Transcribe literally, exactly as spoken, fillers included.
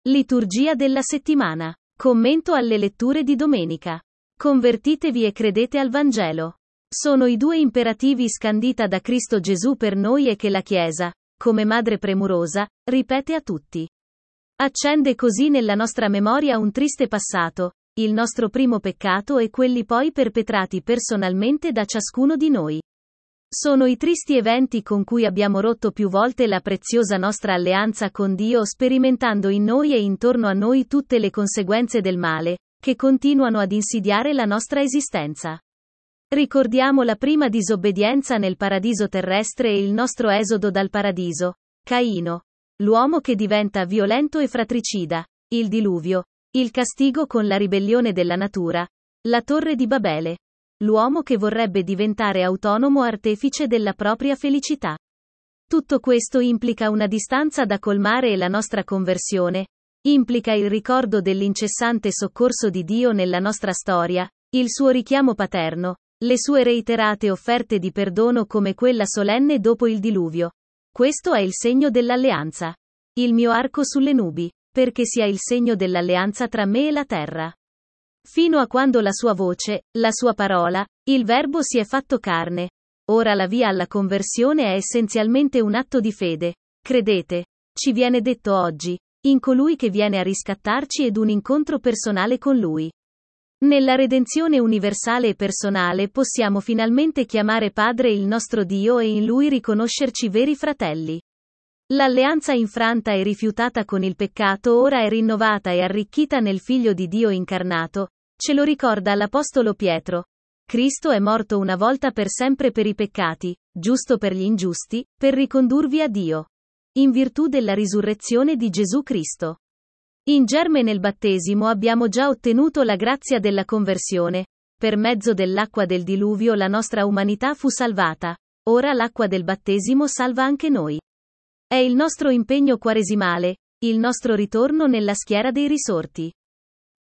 Liturgia della settimana. Commento alle letture di domenica. Convertitevi e credete al Vangelo. Sono i due imperativi scandita da Cristo Gesù per noi e che la Chiesa, come madre premurosa, ripete a tutti. Accende così nella nostra memoria un triste passato, il nostro primo peccato e quelli poi perpetrati personalmente da ciascuno di noi. Sono i tristi eventi con cui abbiamo rotto più volte la preziosa nostra alleanza con Dio, sperimentando in noi e intorno a noi tutte le conseguenze del male, che continuano ad insidiare la nostra esistenza. Ricordiamo la prima disobbedienza nel paradiso terrestre e il nostro esodo dal paradiso, Caino, l'uomo che diventa violento e fratricida, il diluvio, il castigo con la ribellione della natura, la torre di Babele. L'uomo che vorrebbe diventare autonomo artefice della propria felicità. Tutto questo implica una distanza da colmare e la nostra conversione, implica il ricordo dell'incessante soccorso di Dio nella nostra storia, il suo richiamo paterno, le sue reiterate offerte di perdono come quella solenne dopo il diluvio. Questo è il segno dell'alleanza. Il mio arco sulle nubi, perché sia il segno dell'alleanza tra me e la terra. Fino a quando la sua voce, la sua parola, il Verbo si è fatto carne. Ora la via alla conversione è essenzialmente un atto di fede. Credete, ci viene detto oggi, in colui che viene a riscattarci ed un incontro personale con lui. Nella redenzione universale e personale possiamo finalmente chiamare Padre il nostro Dio e in lui riconoscerci veri fratelli. L'alleanza infranta e rifiutata con il peccato ora è rinnovata e arricchita nel Figlio di Dio incarnato, ce lo ricorda l'Apostolo Pietro. Cristo è morto una volta per sempre per i peccati, giusto per gli ingiusti, per ricondurvi a Dio. In virtù della risurrezione di Gesù Cristo. In germe nel battesimo abbiamo già ottenuto la grazia della conversione. Per mezzo dell'acqua del diluvio la nostra umanità fu salvata. Ora l'acqua del battesimo salva anche noi. È il nostro impegno quaresimale, il nostro ritorno nella schiera dei risorti.